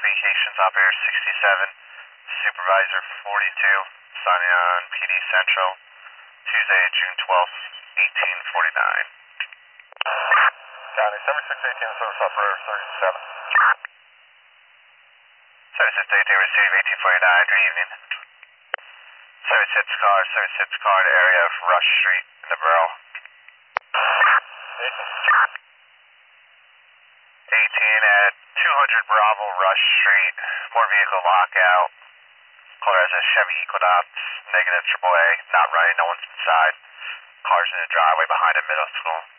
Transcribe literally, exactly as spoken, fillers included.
Communications Operator sixty-seven, Supervisor forty-two, signing on P D Central, Tuesday, June twelfth, eighteen forty-nine. County seventy-six eighteen, Service Operator thirty-seven. Service eighteen, receive eighteen forty-nine, good evening. Service hits car, service hits car in the area of Rush Street in the borough. eighteen at two hundred Bravo Rush Street, motor vehicle lockout. Caller has a Chevy Equinox, negative triple A, not running, no one's inside. Car's in the driveway behind a middle school.